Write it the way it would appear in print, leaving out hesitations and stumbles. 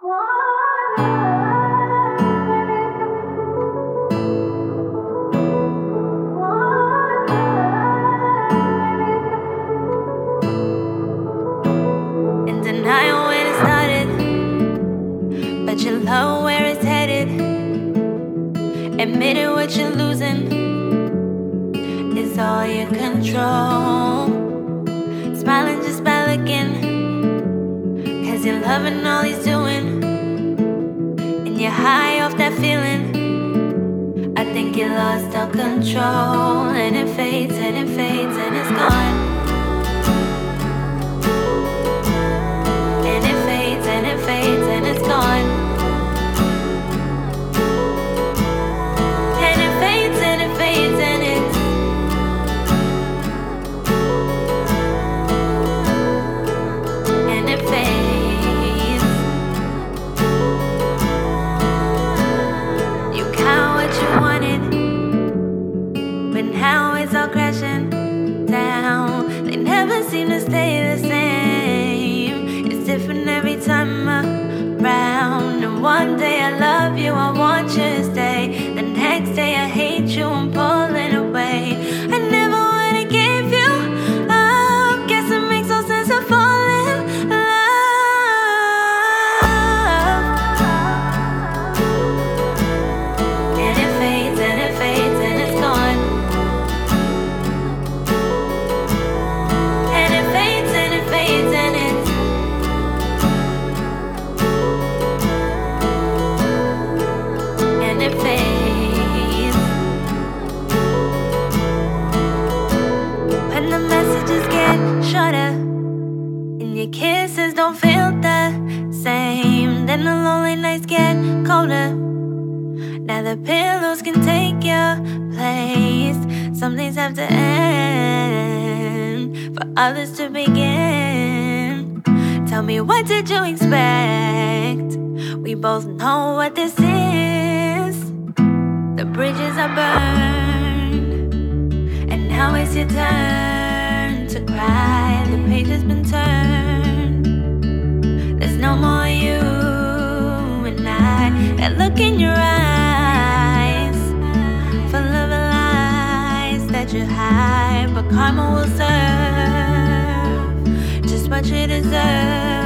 In denial when it started, but you love where it's headed. Admitting what you're losing is all you control. Smiling, just smile again, 'cause you're loving all he's doing, and you're high off that feeling. I think you lost all control, and it fades, and it fades, and it's gone. And it fades, and it fades, and it's gone. And it fades, and it fades, and it's and it fades. You got what you wanted, but now it's all crashing down. They never seem to stay the same. It's different every time around. And one day I love you, I want you to stay. The next day I hate you, I'm pulling away. I never wanna give you up. Guess it makes no sense to fall in love. And it fades, and it fades, and it's gone. And it fades, and it fades, and it's and it fades. When the messages get shorter and your kisses don't feel the same, then the lonely nights get colder. Now the pillows can take your place. Some things have to end for others to begin. Tell me, what did you expect? We both know what this is. The bridges are burned, and now it's your turn to cry. The page has been turned. There's no more you and I. That look in your eyes, full of lies that you hide, but karma will serve just what you deserve.